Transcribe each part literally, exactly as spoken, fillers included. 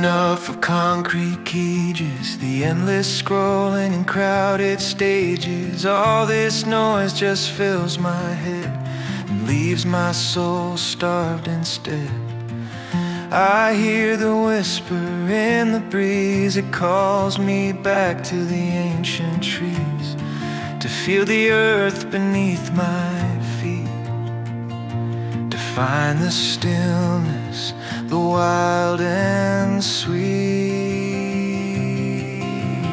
enough of concrete cages, the endless scrolling and crowded stages. All this noise just fills my head and leaves my soul starved instead. I hear the whisper in the breeze, it calls me back to the ancient trees, to feel the earth beneath my feet, to find the stillness, the wild and sweet.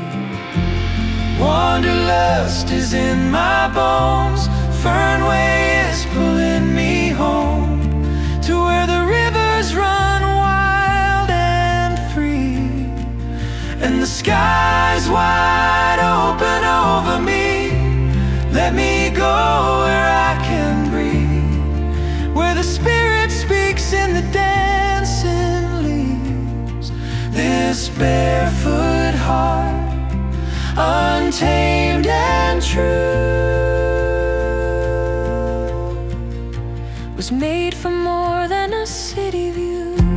Wanderlust is in my bones, Fernway is pulling me home, to where the rivers run wild and free, and the sky's wide open over me. Let me go where I can breathe, where the Spirit speaks in the dancing leaves. This barefoot heart, untamed and true, was made for more than a city view.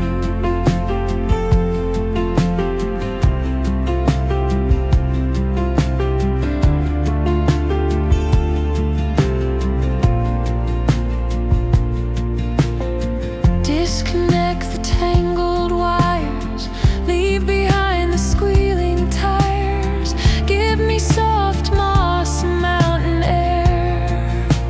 Disconnect the tangled wires, leave behind the squealing tires. Give me soft moss and mountain air,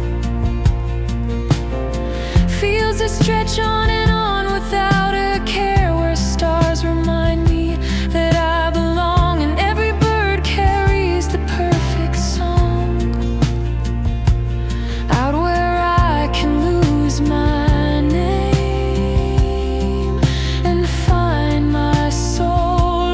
fields that stretch on and on without a care, where stars remind me that I belong, and every bird carries the perfect song. Out where I can lose my name and find my soul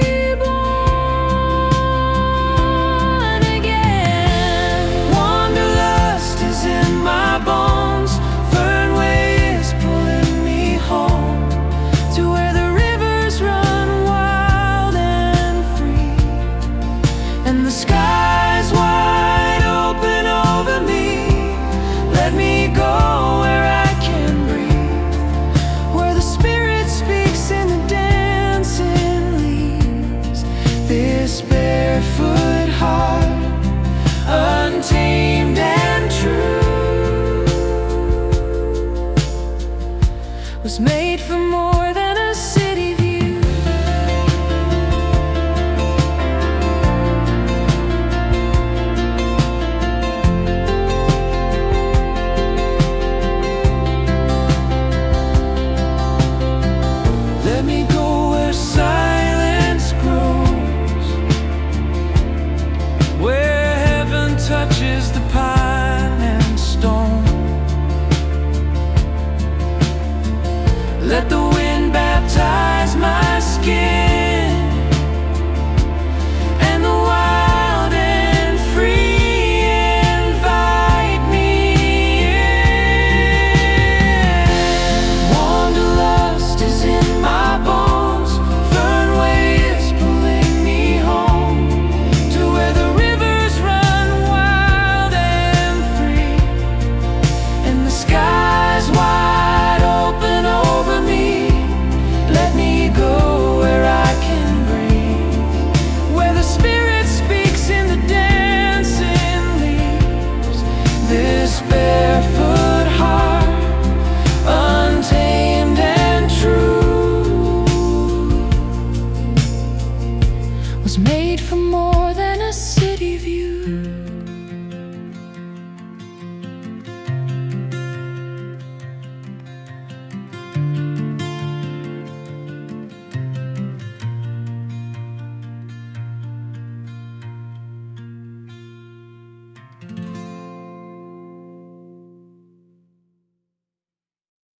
reborn again. Wanderlust is in my bones, Fernway is pulling me home, to where the rivers run wild and free, and the sky's wide open over me. Let me go where I can breathe, where the Spirit speaks in the dancing leaves. This barefoot